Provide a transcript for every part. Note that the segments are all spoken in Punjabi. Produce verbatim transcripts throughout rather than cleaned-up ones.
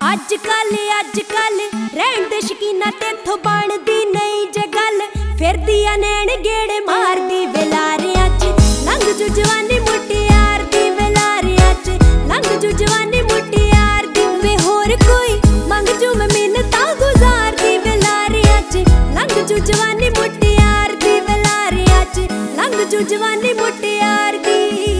ਅੱਜ ਕੱਲ ਅੱਜ ਕੱਲ ਰਹਿਣ ਦੇ ਸ਼ਕੀਨਾ ਤੇਥੋਂ ਬਣਦੀ ਨਹੀਂ ਜੇ ਗੱਲ। ਫਿਰਦੀ ਆ ਨੈਣ ਗੇੜੇ ਮਾਰਦੀ ਵੇਲਾਰਿਆਂ ਚ ਲੰਘ ਜੂ ਜਵਾਨੀ ਮੁਟਿਆਰ ਦੀ ਵੇਲਾਰਿਆਂ ਚ ਲੰਘ ਜੂ ਜਵਾਨੀ ਮੁਟਿਆਰ ਦੀ। ਵੇ ਹੋਰ ਕੋਈ ਮੰਗ ਜੂ ਮੈਂ ਮਿੰਨਤਾਂ ਗੁਜ਼ਾਰਦੀ ਵੇਲਾਰਿਆਂ ਚ ਲੰਘ ਜੂ ਜਵਾਨੀ ਮੁਟਿਆਰ ਦੀ ਵੇਲਾਰਿਆਂ ਚ ਲੰਘ ਜੂ ਜਵਾਨੀ ਮੁਟਿਆਰ ਦੀ।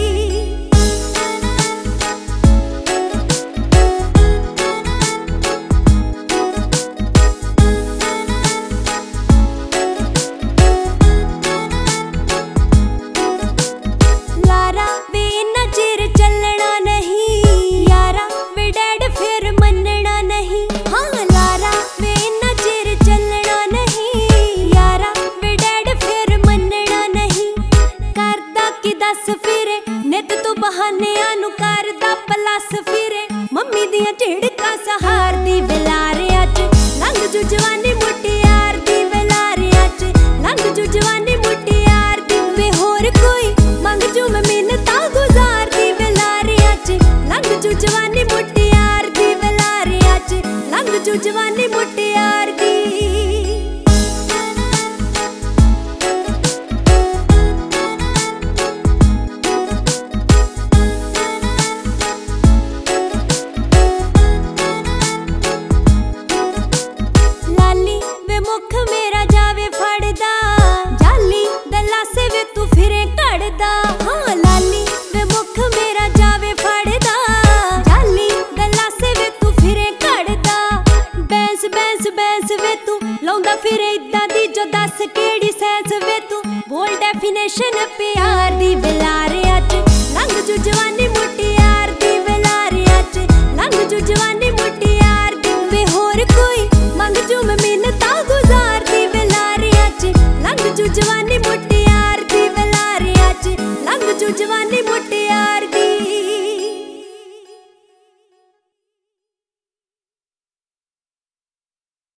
ਨਿੱਤ ਤੂੰ ਬਹਾਨਿਆਂ ਨੂੰ ਕਰਦਾ ਪਲਸ ਫਿਰੇ ਮੰਮੀ ਦੀਆਂ ਝਿੜਕਾਂ ਸਹਾਰਦੀ ਵੇਲਾਰਿਆਂ ਚ ਲੰਘ ਜੂ ਜਵਾਨੀ ਮੁਟਿਆਰ ਦੀ ਵੇਲਾਰਿਆਂ ਚ ਲੰਘ ਜੂ ਜਵਾਨੀ ਮੁਟਿਆਰ ਦੀ। ਵੇ ਹੋਰ ਕੋਈ ਮੰਗ ਜੂ ਮੈਂ ਮਿੰਨਤਾਂ ਗੁਜ਼ਾਰਦੀ ਵੇਲਾਰਿਆਂ ਚ ਲੰਘ ਜੂ ਜਵਾਨੀ ਮੁਟਿਆਰ ਦੀ ਵੇਲਾਰਿਆਂ ਚ ਲੰਘ ਜੂ ਜਵਾਨੀ ਮੁਟਿਆਰ ਦੀ। ਮੁੱਖ ਮੇਰਾ ਜਾਵੇ ਫੜਦਾ ਜਾਲੀ ਦਲਾਸੇ ਵੇ ਤੂੰ ਫਿਰੇ ਘੜਦਾ। ਹਾਂ ਲਾਲੀ ਵੇ ਮੁੱਖ ਮੇਰਾ ਜਾਵੇ ਫੜਦਾ ਜਾਲੀ ਦਲਾਸੇ ਵੇ ਤੂੰ ਫਿਰੇ ਘੜਦਾ। ਬੈਂਸ ਬੈਂਸ ਬੈਂਸ ਵੇ ਤੂੰ ਲਾਉਂਦਾ ਫਿਰੇ ਇਦਾਂ ਦੀ ਜੋ ਦੱਸ ਕਿਹੜੀ ਸੈਂਸ ਵੇ ਤੂੰ ਬੋਲ ਡੈਫੀਨੇਸ਼ਨ ਪਿਆਰ ਦੀ ਵੇਲਾਰਿਆਂ ਚ ਲੰਘ ਜੂ ਜਵਾਨੀ ਮੁਟਿਆਰ ਦੀ ਵੇਲਾਰਿਆਂ ਚ ਲੰਘ ਜੂ ਜਵਾਨੀ ਮੁਟਿਆਰ ਦੀ। ਵੇ ਹੋਰ ਕੋਈ ਮੰਗ ਜੂ ਮੈਂ ਮਿੰਨਤਾਂ ਗੁਜ਼ਾਰਦੀ ਵੇਲਾਰਿਆਂ ਚ ਲੰਘ ਜੂ ਜਵਾਨੀ ਮੁਟਿਆਰ ਦੀ ਵੇਲਾਰਿਆਂ ਚ ਲੰਘ ਜੂ ਜਵਾਨੀ ਮੁਟਿਆਰ